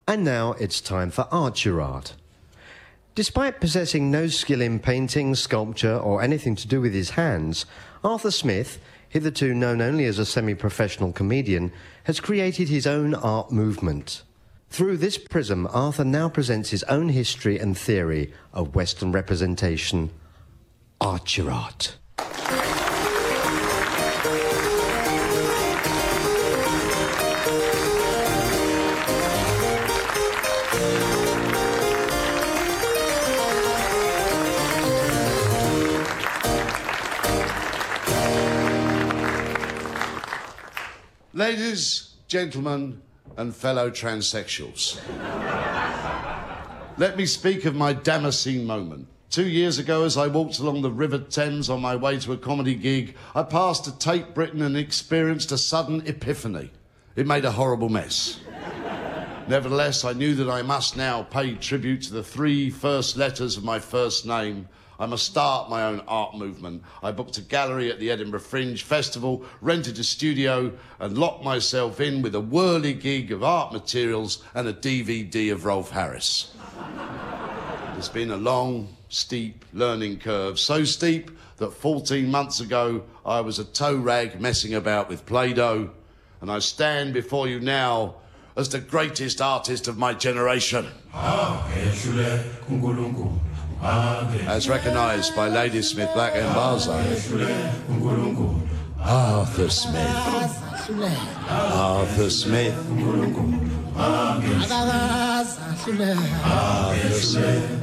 And now it's time for Archer Art. Despite possessing no skill in painting, sculpture or anything to do with his hands, Arthur Smith, hitherto known only as a semi-professional comedian, has created his own art movement. Through this prism, Arthur now presents his own history and theory of Western representation, Archer Art. Ladies, gentlemen, and fellow transsexuals. Let me speak of my Damascene moment. 2 years ago, as I walked along the River Thames on my way to a comedy gig, I passed a Tate Britain and experienced a sudden epiphany. It made a horrible mess. Nevertheless, I knew that I must now pay tribute to the 3 first letters of my first name. I must start my own art movement. I booked a gallery at the Edinburgh Fringe Festival, rented a studio, and locked myself in with a whirly-gig of art materials and a DVD of Rolf Harris. It's been a long, steep learning curve, so steep that 14 months ago I was a toe rag messing about with Play-Doh, and I stand before you now as the greatest artist of my generation. As recognised by Ladysmith Black & Barzo. Arthur Smith. Arthur Smith. Arthur Smith.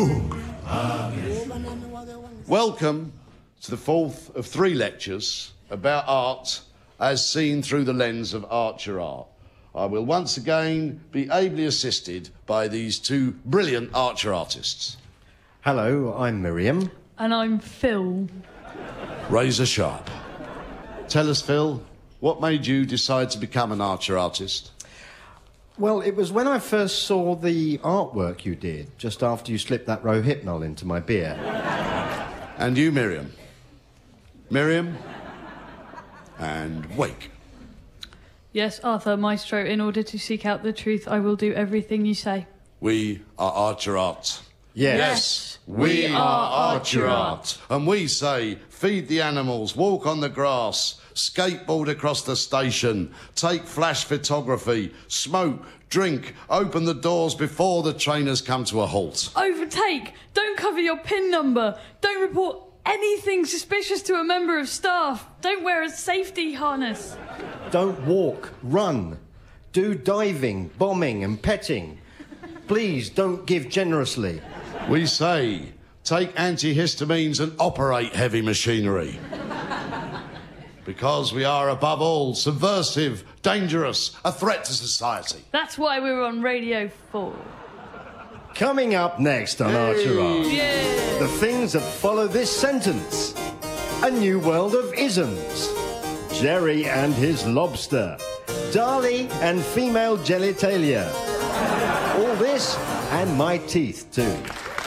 Welcome to the 4th of 3 lectures about art as seen through the lens of Archer Art. I will once again be ably assisted by these 2 brilliant Archer artists. Hello, I'm Miriam. And I'm Phil. Razor sharp. Tell us, Phil, what made you decide to become an Archer artist? Well, it was when I first saw the artwork you did, just after you slipped that Rohypnol into my beer. And you, Miriam? Miriam? And Wake. Yes, Arthur, Maestro, in order to seek out the truth, I will do everything you say. We are Archer Art. Yes, we are Archer Art. And we say, feed the animals, walk on the grass, skateboard across the station, take flash photography, smoke, drink, open the doors before the trainers come to a halt. Overtake! Don't cover your PIN number! Don't report anything suspicious to a member of staff! Don't wear a safety harness! Don't walk, run. Do diving, bombing and petting. Please don't give generously. We say, take antihistamines and operate heavy machinery. Because we are, above all, subversive, dangerous, a threat to society. That's why we're on Radio 4. Coming up next on Archer Art, Yeah. the things that follow this sentence. A new world of isms. Jerry and his lobster. Dali and female genitalia. All this and my teeth too.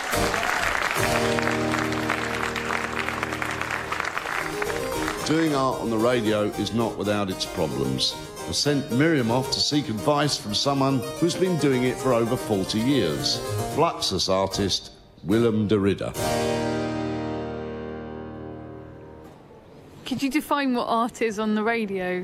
Doing art on the radio is not without its problems. I sent Miriam off to seek advice from someone who's been doing it for over 40 years. Fluxus artist Willem de Ridder. Could you define what art is on the radio?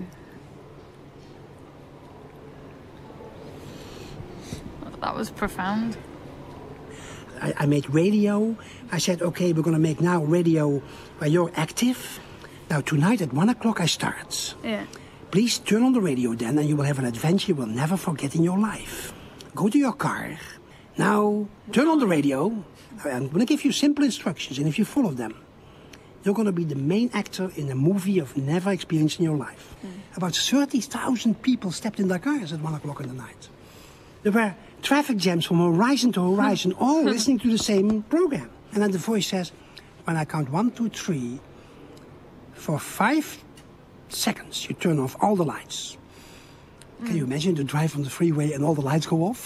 That was profound. I made radio. I said, okay, we're going to make now radio where you're active. Now, tonight at 1 o'clock I start. Yeah. Please turn on the radio then, and you will have an adventure you will never forget in your life. Go to your car. Now, turn on the radio. I'm going to give you simple instructions, and if you follow them, you're going to be the main actor in a movie you've never experienced in your life. About 30,000 people stepped in their cars at 1 o'clock in the night. There were traffic jams from horizon to horizon, all listening to the same program. And then the voice says, when I count 1, 2, 3, for 5 seconds, you turn off all the lights. Can you imagine the drive on the freeway and all the lights go off?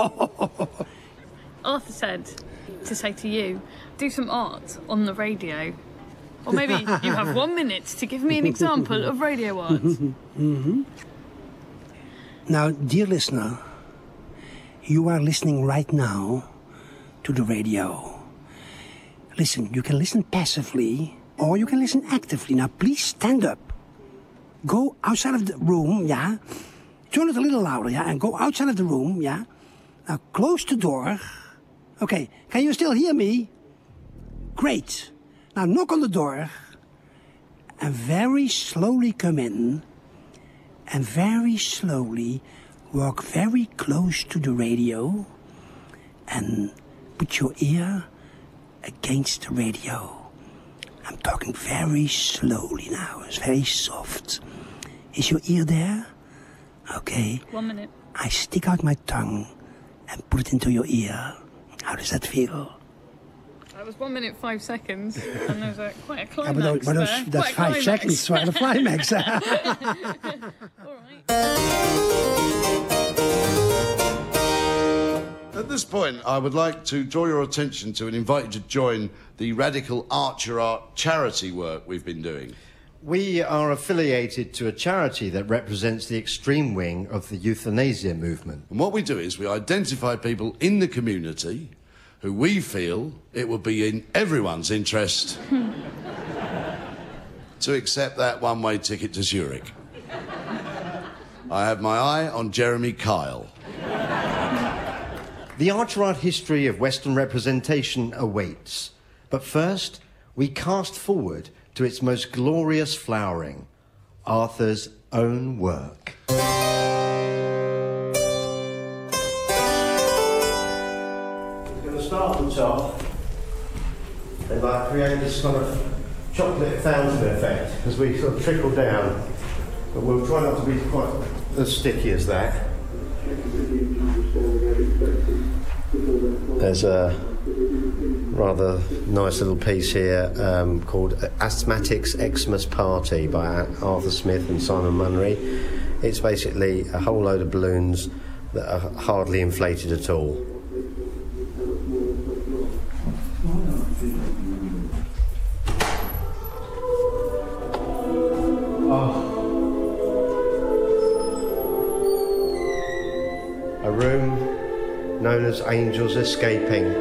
Arthur said to say to you, do some art on the radio. Or maybe you have 1 minute to give me an example of radio art. Now, dear listener, You are listening right now to the radio. Listen, you can listen passively or you can listen actively. Now, please stand up. Go outside of the room, yeah? Turn it a little louder, yeah? And go outside of the room, yeah? Now, close the door. Okay, can you still hear me? Great. Now, knock on the door. And very slowly come in. And very slowly walk very close to the radio. And put your ear against the radio. I'm talking very slowly now. It's very soft. Is your ear there? Okay. 1 minute. I stick out my tongue and put it into your ear. How does that feel? That was 1 minute 5 seconds, and there was quite a climax but there. that's Quite a 5 seconds, right? A climax. All right. At this point, I would like to draw your attention to and invite you to join the Radical Archer Art charity work we've been doing. We are affiliated to a charity that represents the extreme wing of the euthanasia movement. And what we do is we identify people in the community who we feel it would be in everyone's interest to accept that one-way ticket to Zurich. I have my eye on Jeremy Kyle. The Archer Art history of Western representation awaits. But first, we cast forward to its most glorious flowering, Arthur's own work. We're going to start at the top and create this kind of chocolate fountain effect as we sort of trickle down. But we'll try not to be quite as sticky as that. There's a rather nice little piece here called Asthmatics Xmas Party by Arthur Smith and Simon Munnery. It's basically a whole load of balloons that are hardly inflated at all. A room known as Angels Escaping.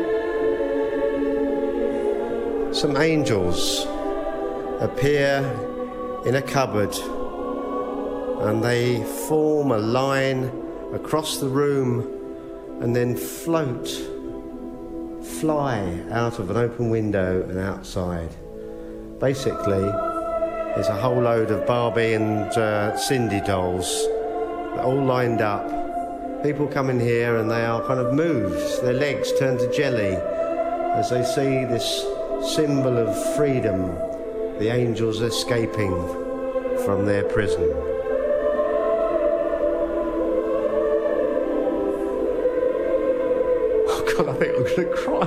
Some angels appear in a cupboard and they form a line across the room and then fly out of an open window and outside. Basically, there's a whole load of Barbie and Cindy dolls all lined up. People come in here and they are kind of moved. Their legs turn to jelly as they see this symbol of freedom, the angels escaping from their prison. Oh God, I think I'm going to cry.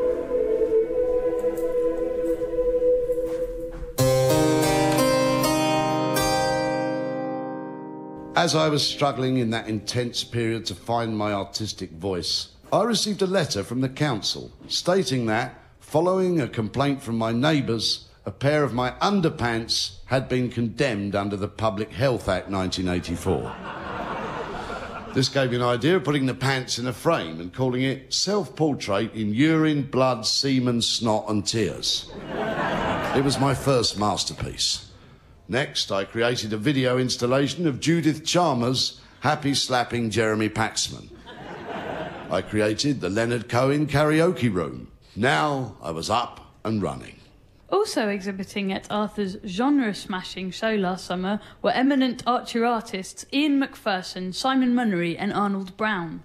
As I was struggling in that intense period to find my artistic voice, I received a letter from the council stating that, following a complaint from my neighbours, a pair of my underpants had been condemned under the Public Health Act 1984. This gave me an idea of putting the pants in a frame and calling it Self-Portrait in Urine, Blood, Semen, Snot and Tears. It was my first masterpiece. Next, I created a video installation of Judith Chalmers happy slapping Jeremy Paxman. I created the Leonard Cohen karaoke room. Now I was up and running. Also exhibiting at Arthur's genre-smashing show last summer were eminent Archer artists Ian McPherson, Simon Munnery and Arnold Brown.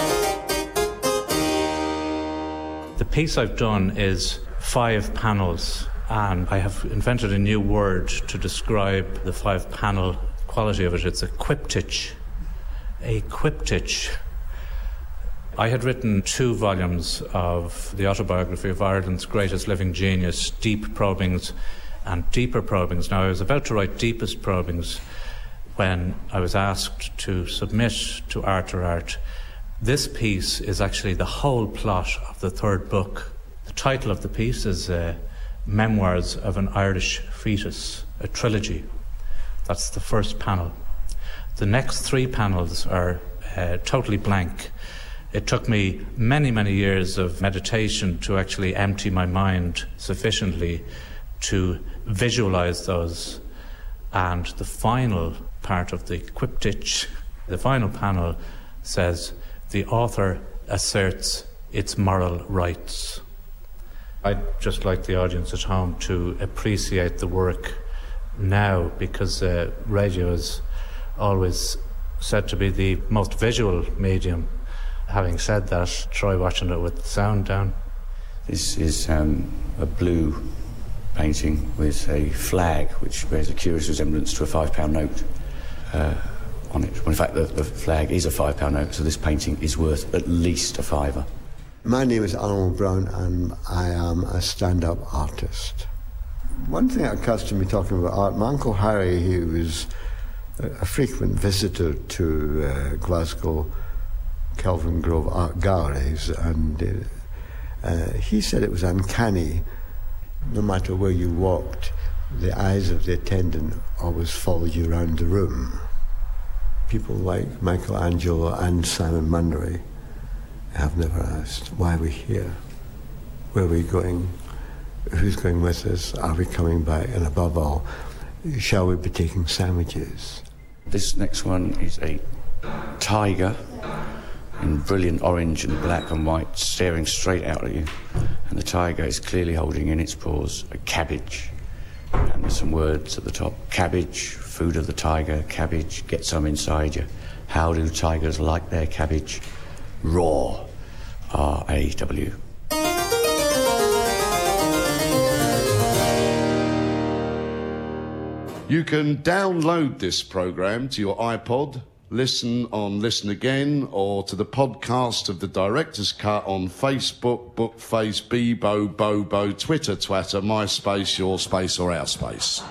The piece I've done is 5 panels, and I have invented a new word to describe the 5-panel quality of it. It's a quiptych. A quiptych. I had written 2 volumes of the autobiography of Ireland's greatest living genius, Deep Probings and Deeper Probings. Now, I was about to write Deepest Probings when I was asked to submit to Archer Art. This piece is actually the whole plot of the 3rd book. The title of the piece is Memoirs of an Irish Fetus, a trilogy. That's the first panel. The next 3 panels are totally blank. It took me many, many years of meditation to actually empty my mind sufficiently to visualize those. And the final part of the quiptych, the final panel, says, the author asserts its moral rights. I'd just like the audience at home to appreciate the work now, because radio is always said to be the most visual medium. Having said that, try watching it with the sound down. This is a blue painting with a flag which bears a curious resemblance to a £5 note on it. Well, in fact, the flag is a £5 note, so this painting is worth at least a fiver. My name is Arnold Brown, and I am a stand-up artist. One thing that occurs to me talking about art, my Uncle Harry, he was a frequent visitor to Glasgow Kelvin Grove Art Galleries, and he said it was uncanny. No matter where you walked, the eyes of the attendant always followed you around the room. People like Michelangelo and Simon Munnery have never asked, why are we here? Where are we going? Who's going with us? Are we coming back? And above all, shall we be taking sandwiches? This next one is a tiger in brilliant orange and black and white, staring straight out at you. And the tiger is clearly holding in its paws a cabbage. And there's some words at the top. Cabbage, food of the tiger, cabbage, get some inside you. How do tigers like their cabbage? Raw. R-A-W. You can download this programme to your iPod, listen on Listen Again, or to the podcast of the Director's Cut on Facebook, Bookface, Bebo, Bobo, Twitter, Twatter, MySpace, Your Space or Our Space.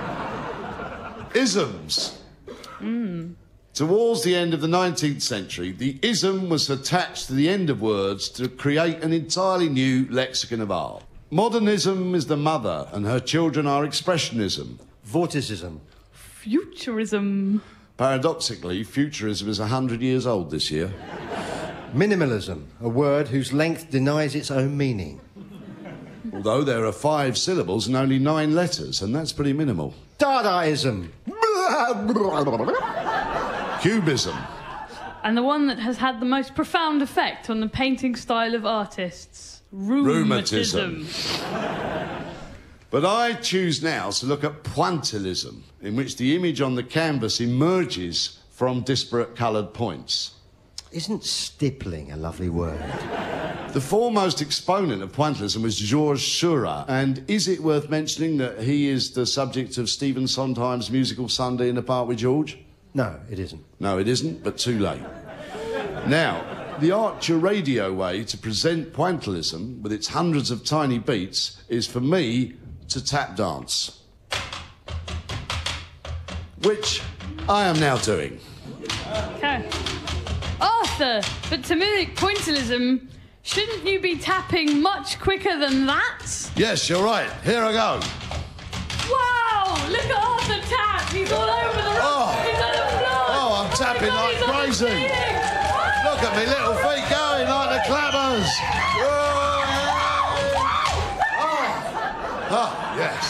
Isms. Towards the end of the 19th century, the ism was attached to the end of words to create an entirely new lexicon of art. Modernism is the mother, and her children are expressionism. Vorticism. Futurism. Paradoxically, futurism is 100 years old this year. Minimalism, a word whose length denies its own meaning. Although there are 5 syllables and only 9 letters, and that's pretty minimal. Dadaism. Cubism. And the one that has had the most profound effect on the painting style of artists. Rheumatism. But I choose now to look at pointillism, in which the image on the canvas emerges from disparate coloured points. Isn't stippling a lovely word? The foremost exponent of pointillism was Georges Seurat, and is it worth mentioning that he is the subject of Stephen Sondheim's musical Sunday in the Park with George? No, it isn't. No, it isn't, but too late. Now, the Archer Radio way to present pointillism, with its hundreds of tiny beats, is for me to tap dance. Which I am now doing. Okay. Arthur, but to mimic pointillism, shouldn't you be tapping much quicker than that? Yes, you're right. Here I go. Wow! Look at Arthur tap! He's all over the room! Oh. He's on the floor! Oh, I'm tapping like Everybody's on the crazy. ceiling. Look at me little feet going like the clappers. Oh, yes.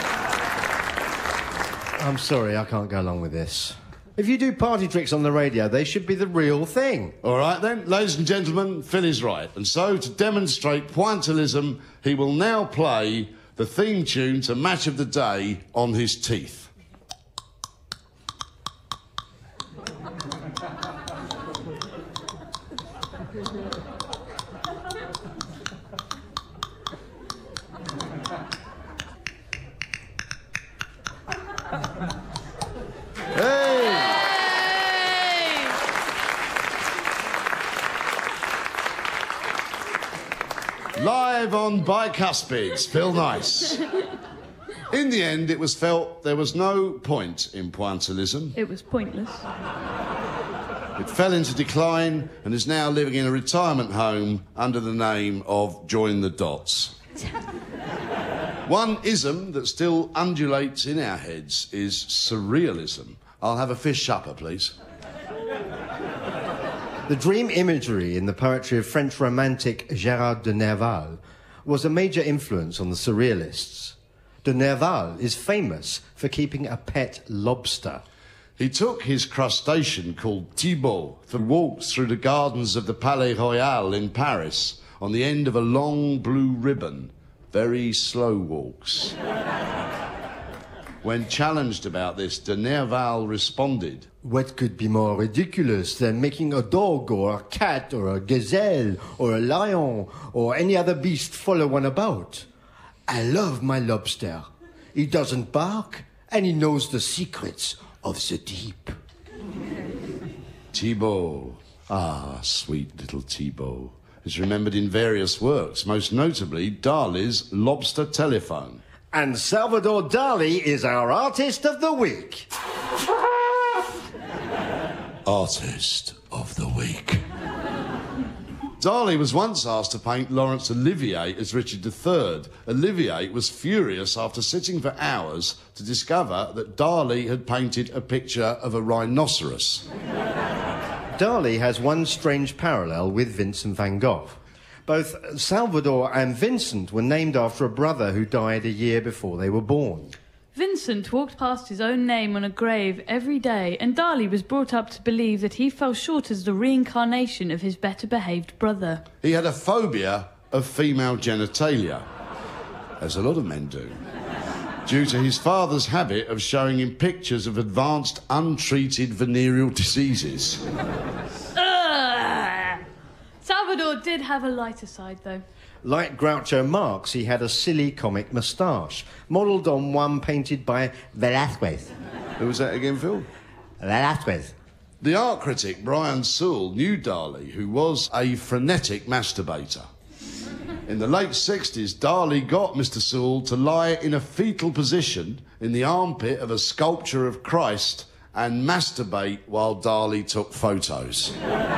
I'm sorry, I can't go along with this. If you do party tricks on the radio, they should be the real thing. All right, then, ladies and gentlemen, Phil is right. And so, to demonstrate pointillism, he will now play the theme tune to Match of the Day on his teeth. Live on Bicuspids, Phil Nice. In the end, it was felt there was no point in pointillism. It was pointless. It fell into decline and is now living in a retirement home under the name of Join the Dots. One ism that still undulates in our heads is surrealism. I'll have a fish supper, please. The dream imagery in the poetry of French romantic Gérard de Nerval was a major influence on the Surrealists. De Nerval is famous for keeping a pet lobster. He took his crustacean called Thibault for walks through the gardens of the Palais Royal in Paris on the end of a long blue ribbon. Very slow walks. When challenged about this, de Nerval responded, What could be more ridiculous than making a dog or a cat or a gazelle or a lion or any other beast follow one about? I love my lobster. He doesn't bark and he knows the secrets of the deep. Thibault. Ah, sweet little Thibault. Is remembered in various works, most notably Dali's Lobster Telephone. And Salvador Dali is our Artist of the Week. Artist of the Week. Dali was once asked to paint Laurence Olivier as Richard III. Olivier was furious after sitting for hours to discover that Dali had painted a picture of a rhinoceros. Dali has one strange parallel with Vincent van Gogh. Both Salvador and Vincent were named after a brother who died a year before they were born. Vincent walked past his own name on a grave every day, and Dali was brought up to believe that he fell short as the reincarnation of his better-behaved brother. He had a phobia of female genitalia, as a lot of men do, due to his father's habit of showing him pictures of advanced, untreated venereal diseases. Salvador did have a lighter side, though. Like Groucho Marx, he had a silly comic moustache, modelled on one painted by Velázquez. Who was that again, Phil? Velázquez. The art critic Brian Sewell knew Dali, who was a frenetic masturbator. In the late 60s, Dali got Mr. Sewell to lie in a fetal position in the armpit of a sculpture of Christ and masturbate while Dali took photos.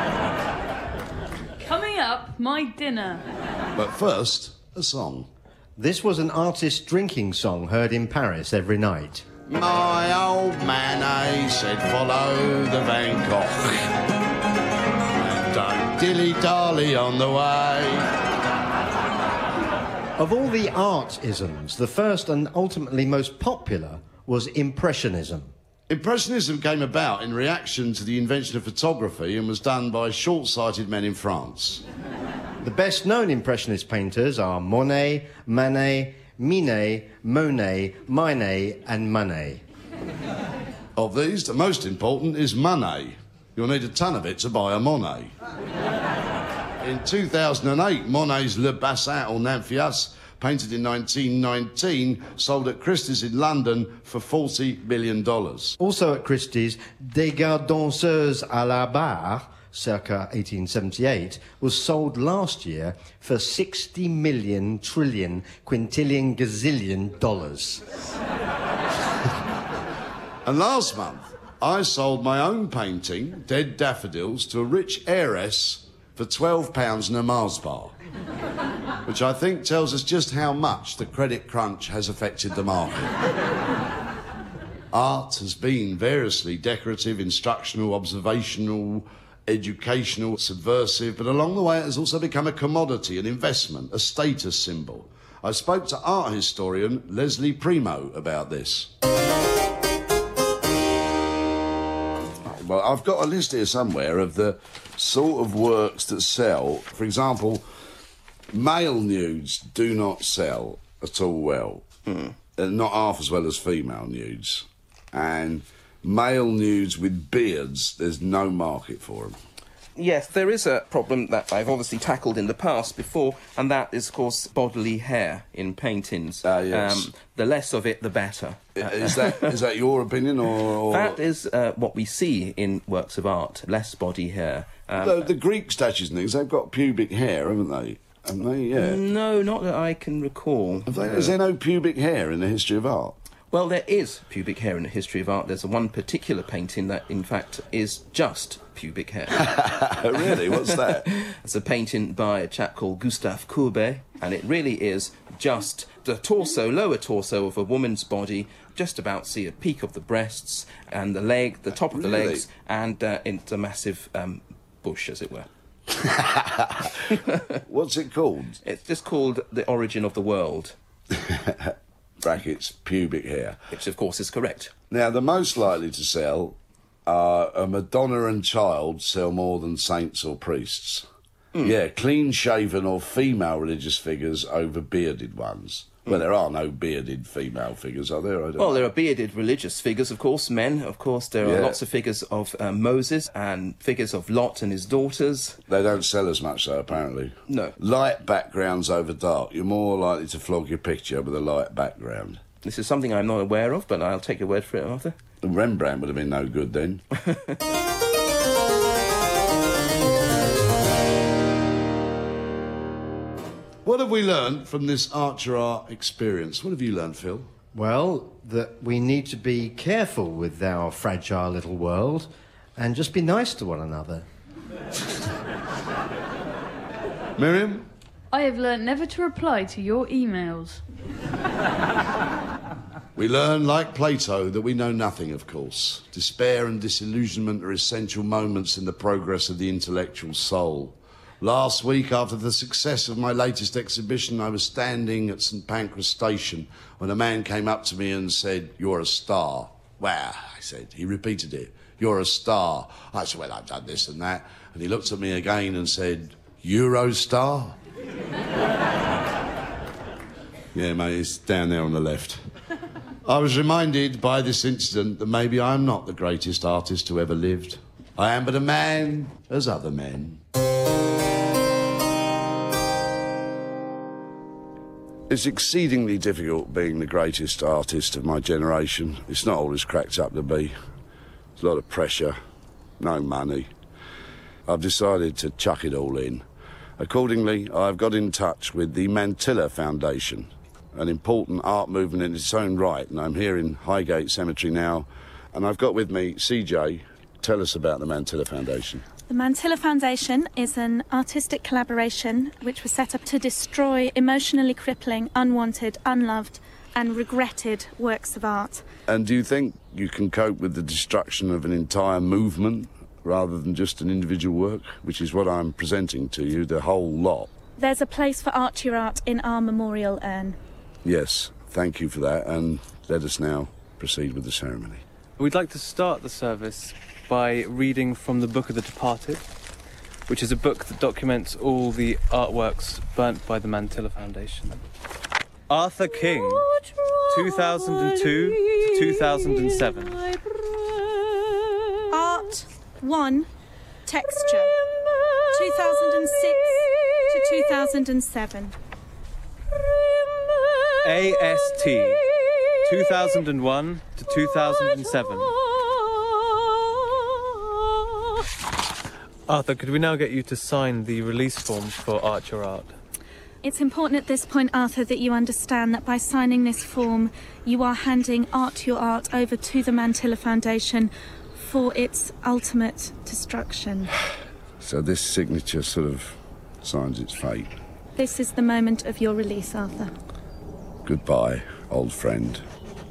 Coming up, my dinner. But first, a song. This was an artist's drinking song heard in Paris every night. My old man, said, follow the Van Gogh. And don't dilly-dally on the way. Of all the art-isms, the first and ultimately most popular was Impressionism. Impressionism came about in reaction to the invention of photography and was done by short-sighted men in France. The best-known Impressionist painters are Monet, Manet, Minet, Monet, Manet and Manet. Of these, the most important is Monet. You'll need a ton of it to buy a Monet. In 2008, Monet's Le Bassin au Nymphéas, painted in 1919, sold at Christie's in London for $40 million. Also at Christie's, Des Gardes Danseuses à la Barre, circa 1878, was sold last year for $60 million trillion quintillion gazillion dollars. And last month, I sold my own painting, Dead Daffodils, to a rich heiress for £12 in a Mars bar, which I think tells us just how much the credit crunch has affected the market. Art has been variously decorative, instructional, observational, educational, subversive, but along the way it has also become a commodity, an investment, a status symbol. I spoke to art historian Leslie Primo about this. Well, I've got a list here somewhere of the sort of works that sell. For example, male nudes do not sell at all well. Not half as well as female nudes. And male nudes with beards, there's no market for them. Yes, there is a problem that I've obviously tackled in the past before, and that is, of course, bodily hair in paintings. Yes. The less of it, the better. Is that your opinion, or...? That is what we see in works of art, less body hair. The Greek statues and things, they've got pubic hair, haven't they? Haven't they? Yeah. No, not that I can recall. Is there no pubic hair in the history of art? Well, there is pubic hair in the history of art. There's one particular painting that, in fact, is just pubic hair. Really? What's that? It's a painting by a chap called Gustave Courbet, and it really is just the torso, lower torso of a woman's body, just about see a peak of the breasts and the leg, the top of the legs, and it's a massive bush, as it were. What's it called? It's just called The Origin of the World. Brackets, pubic hair. Which, of course, is correct. Now, the most likely to sell are a Madonna and child sell more than saints or priests. Yeah, clean-shaven or female religious figures over bearded ones. Well, there are no bearded female figures, are there? I don't know. There are bearded religious figures, of course, men. Of course, there are lots of figures of Moses and figures of Lot and his daughters. They don't sell as much, though, apparently. No. Light backgrounds over dark. You're more likely to flog your picture with a light background. This is something I'm not aware of, but I'll take your word for it, Arthur. Rembrandt would have been no good then. What have we learned from this Archer Art experience? What have you learned, Phil? Well, that we need to be careful with our fragile little world and just be nice to one another. Miriam? I have learnt never to reply to your emails. We learn, like Plato, that we know nothing, of course. Despair and disillusionment are essential moments in the progress of the intellectual soul. Last week, after the success of my latest exhibition, I was standing at St Pancras Station when a man came up to me and said, "You're a star." "Well," I said. He repeated it. "You're a star." I said, "Well, I've done this and that." And he looked at me again and said, "Eurostar?" Yeah, mate, it's down there on the left. I was reminded by this incident that maybe I'm not the greatest artist who ever lived. I am but a man as other men. It's exceedingly difficult being the greatest artist of my generation. It's not all it's cracked up to be. There's a lot of pressure, no money. I've decided to chuck it all in. Accordingly, I've got in touch with the Mantilla Foundation, an important art movement in its own right, and I'm here in Highgate Cemetery now, and I've got with me CJ. Tell us about the Mantilla Foundation. The Mantilla Foundation is an artistic collaboration which was set up to destroy emotionally crippling, unwanted, unloved and regretted works of art. And do you think you can cope with the destruction of an entire movement rather than just an individual work, which is what I'm presenting to you, the whole lot? There's a place for Archer Art in our memorial urn. Yes, thank you for that, and let us now proceed with the ceremony. We'd like to start the service by reading from the Book of the Departed, which is a book that documents all the artworks burnt by the Mantilla Foundation. Arthur King, 2002 to 2007. Art 1, Texture, 2006 to 2007. AST, 2001 to 2007. Arthur, could we now get you to sign the release forms for Archer Art? It's important at this point, Arthur, that you understand that by signing this form, you are handing Archer Art over to the Mantilla Foundation for its ultimate destruction. So this signature sort of signs its fate. This is the moment of your release, Arthur. Goodbye, old friend.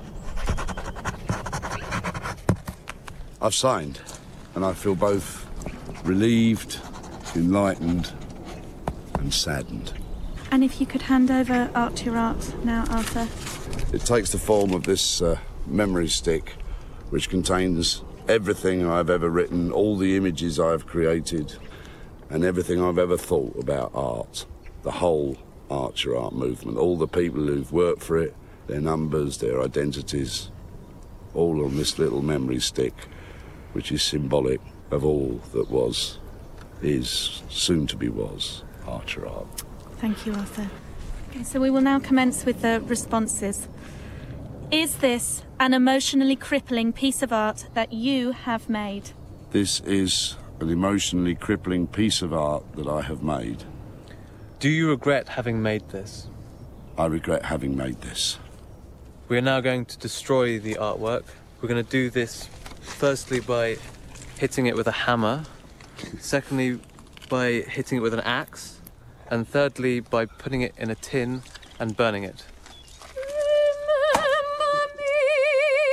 I've signed, and I feel both relieved, enlightened, and saddened. And if you could hand over Archer Art now, Arthur. It takes the form of this memory stick, which contains everything I've ever written, all the images I've created, and everything I've ever thought about art. The whole Archer Art movement, all the people who've worked for it, their numbers, their identities, all on this little memory stick, which is symbolic of all that was, is, soon to be was, Archer Art. Thank you, Arthur. Okay, so we will now commence with the responses. Is this an emotionally crippling piece of art that you have made? This is an emotionally crippling piece of art that I have made. Do you regret having made this? I regret having made this. We are now going to destroy the artwork. We're going to do this firstly by hitting it with a hammer, secondly by hitting it with an axe, and thirdly by putting it in a tin and burning it.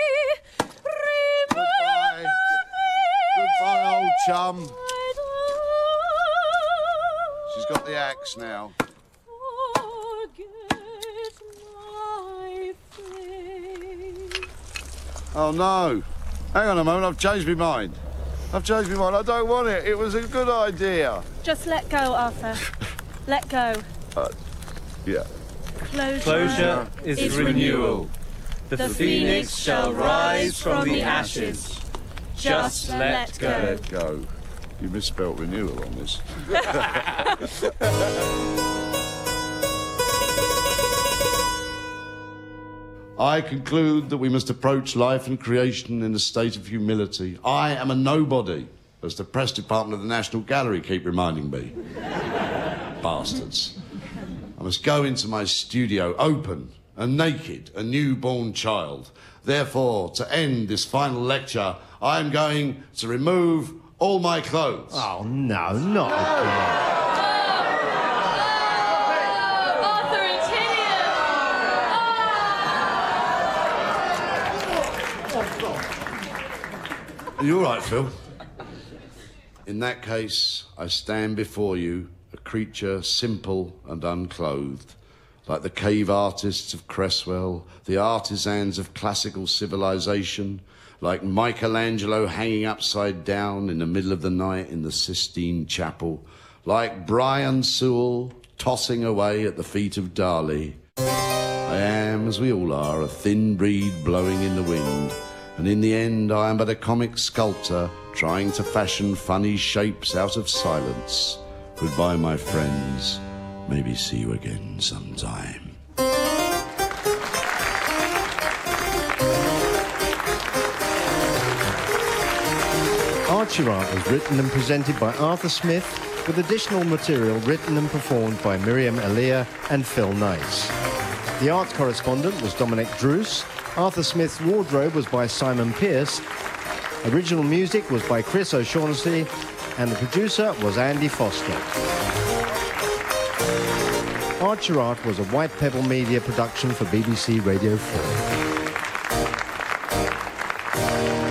Goodbye. Goodbye, old chum. She's got the axe now. Oh no. Hang on a moment, I've changed my mind. I don't want it. It was a good idea. Just let go, Arthur. Let go. Yeah. Closure is renewal. The phoenix shall rise from the ashes. Just let go. Let go. You misspelt renewal on this. I conclude that we must approach life and creation in a state of humility. I am a nobody, as the press department of the National Gallery keep reminding me. Bastards. I must go into my studio open and naked, a newborn child. Therefore, to end this final lecture, I am going to remove all my clothes. Oh, no, not again. Arthur, it's hideous! Are you all right, Phil? In that case, I stand before you, a creature simple and unclothed, like the cave artists of Cresswell, the artisans of classical civilization, like Michelangelo hanging upside down in the middle of the night in the Sistine Chapel, like Brian Sewell tossing away at the feet of Dali. I am, as we all are, a thin reed blowing in the wind, and in the end I am but a comic sculptor trying to fashion funny shapes out of silence. Goodbye, my friends. Maybe see you again sometime. Archie-Rart was written and presented by Arthur Smith, with additional material written and performed by Miriam Elia and Phil Nice. The art correspondent was Dominic Druce. Arthur Smith's wardrobe was by Simon Pearce. Original music was by Chris O'Shaughnessy, and the producer was Andy Foster. Archie-Rart was a White Pebble Media production for BBC Radio 4.